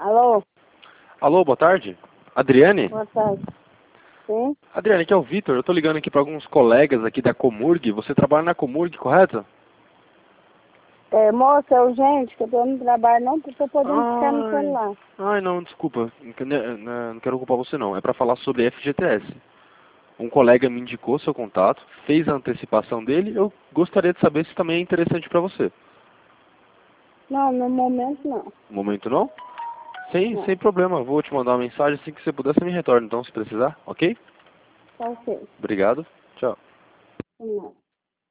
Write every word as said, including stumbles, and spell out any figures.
Alô? Alô, boa tarde. Adriane? Boa tarde. Sim? Adriane, aqui é o Vitor. Eu tô ligando aqui para alguns colegas aqui da Comurg. Você trabalha na Comurg, correto? É, moça, é urgente, que eu tô no trabalho, não tô podendo ficar no Ai, celular. ai não, desculpa. Não, que- né, né, não quero ocupar você não. É para falar sobre F G T S. Um colega me indicou seu contato, fez a antecipação dele. Eu gostaria de saber se também é interessante para você. Não, no momento não. No momento não? Sem, Não, sem problema. Vou te mandar uma mensagem assim que você puder, você me retorna então, se precisar, ok? tá ok. Obrigado. Tchau. Não.